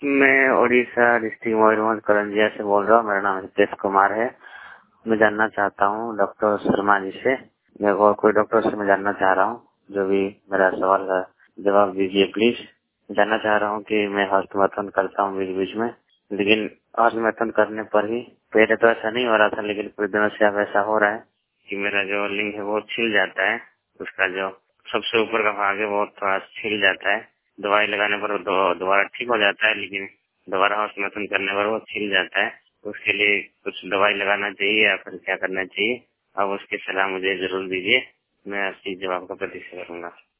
मैं उड़ीसा डिस्ट्रिक्ट मयूरभंज करंजिया से बोल रहा हूँ। मेरा नाम हितेश कुमार है। मैं जानना चाहता हूँ डॉक्टर शर्मा जी से, मैं और कोई डॉक्टर से मैं जानना चाह रहा हूँ। जो भी मेरा सवाल है जवाब दीजिए प्लीज। जानना चाह रहा हूँ कि मैं हस्त मैथन करता हूँ बीच बीच में, लेकिन हस्त मैथन करने पर ही पहले तो ऐसा नहीं हो रहा था, लेकिन कुछ दिनों से अब ऐसा हो रहा है कि मेरा जो लिंग है वो छिल जाता है। उसका जो सबसे ऊपर का भाग है वो थोड़ा छिल जाता है। दवाई लगाने पर दोबारा ठीक हो जाता है, लेकिन दोबारा हस्त मैथन करने पर वो छिल जाता है। उसके लिए कुछ दवाई लगाना चाहिए या फिर क्या करना चाहिए? अब उसकी सलाह मुझे जरूर दीजिए, मैं आपकी जवाब का प्रतीक्षा करूंगा।